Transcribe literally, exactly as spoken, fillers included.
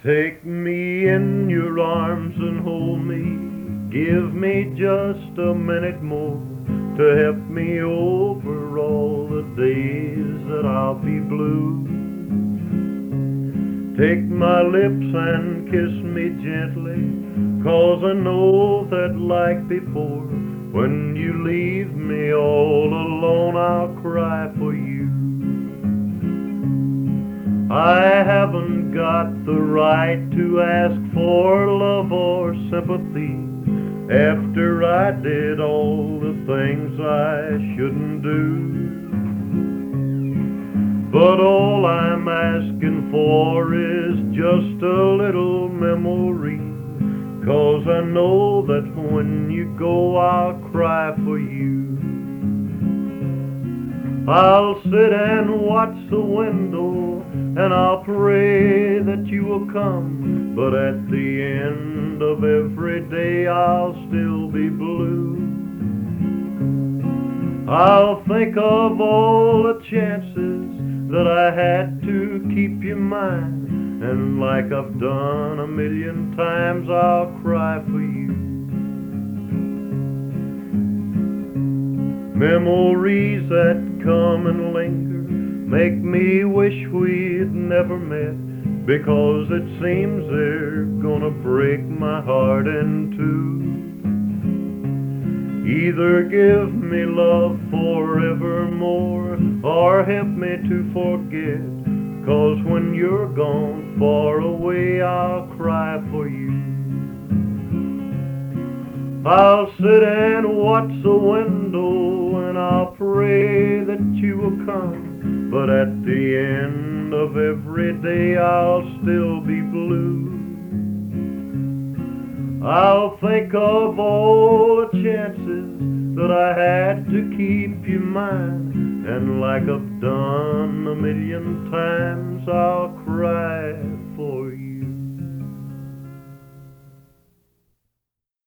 Take me in your arms and hold me. Give me just a minute more to help me over all the days that I'll be blue. Take my lips and kiss me gently, 'cause I know that like before, when you leave me all alone, I'll cry for you. I haven't got the right to ask for love or sympathy after I did all the things I shouldn't do. But all I'm asking for is just a little memory, 'cause I know that when you go I'll cry for you. I'll sit and watch the window and I'll pray that you will come, but at the end of every day I'll still be blue. I'll think of all the chances that I had to keep you mine, and like I've done a million times, I'll cry for you. Memories that come and linger make me wish we'd never met, because it seems they're gonna break my heart in two. Either give me love forevermore, or help me to forget, 'cause when you're gone far away, I'll cry for you. I'll sit and watch the window and I'll pray that you will come, but at the end of every day I'll still be blue. I'll think of all the chances that I had to keep you mine, and like I've done a million times, I'll cry